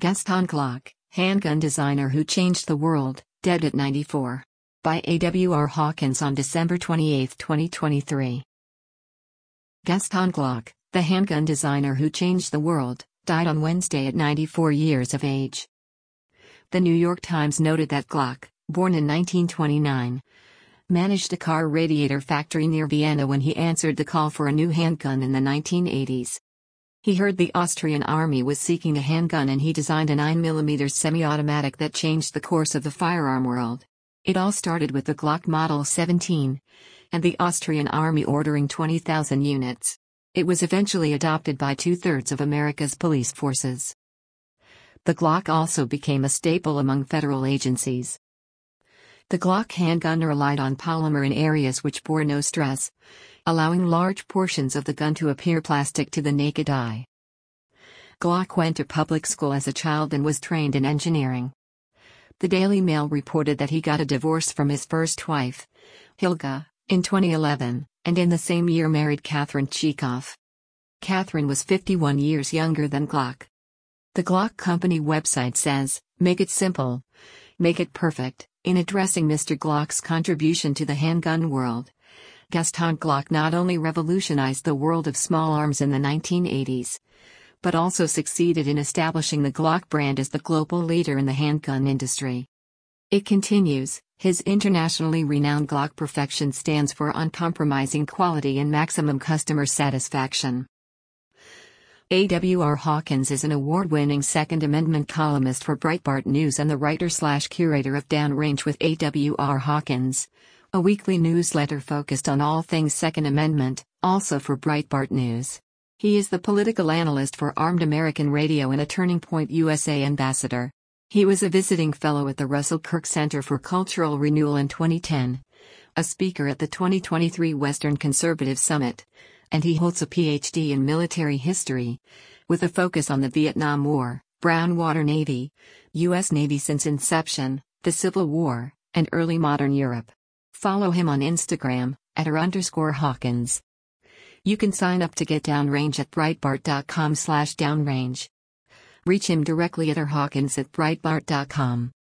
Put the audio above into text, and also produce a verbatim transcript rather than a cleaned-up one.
Gaston Glock, handgun designer who changed the world, dead at ninety-four. By A W R Hawkins on December twenty-eighth, twenty twenty-three. Gaston Glock, the handgun designer who changed the world, died on Wednesday at ninety-four years of age. The New York Times noted that Glock, born in nineteen twenty-nine, managed a car radiator factory near Vienna when he answered the call for a new handgun in the nineteen eighties. He heard the Austrian army was seeking a handgun and he designed a nine millimeter semi-automatic that changed the course of the firearm world. It all started with the Glock Model seventeen, and the Austrian army ordering twenty thousand units. It was eventually adopted by two-thirds of America's police forces. The Glock also became a staple among federal agencies. The Glock handgun relied on polymer in areas which bore no stress, allowing large portions of the gun to appear plastic to the naked eye. Glock went to public school as a child and was trained in engineering. The Daily Mail reported that he got a divorce from his first wife, Hilga, in twenty eleven, and in the same year married Catherine Chekhov. Catherine was fifty-one years younger than Glock. The Glock Company website says, "Make it simple. Make it perfect." In addressing Mister Glock's contribution to the handgun world, Gaston Glock not only revolutionized the world of small arms in the nineteen eighties, but also succeeded in establishing the Glock brand as the global leader in the handgun industry. It continues, his internationally renowned Glock perfection stands for uncompromising quality and maximum customer satisfaction. A W R Hawkins is an award-winning Second Amendment columnist for Breitbart News and the writer-slash-curator of Downrange with A W R Hawkins, a weekly newsletter focused on all things Second Amendment, also for Breitbart News. He is the political analyst for Armed American Radio and a Turning Point U S A ambassador. He was a visiting fellow at the Russell Kirk Center for Cultural Renewal in twenty ten, a speaker at the twenty twenty-three Western Conservative Summit, and he holds a P H D in military history, with a focus on the Vietnam War, Brown Water Navy, U S Navy since inception, the Civil War, and early modern Europe. Follow him on Instagram, at r underscore Hawkins. You can sign up to get Downrange at breitbart dot com slash downrange. Reach him directly at r hawkins at breitbart dot com.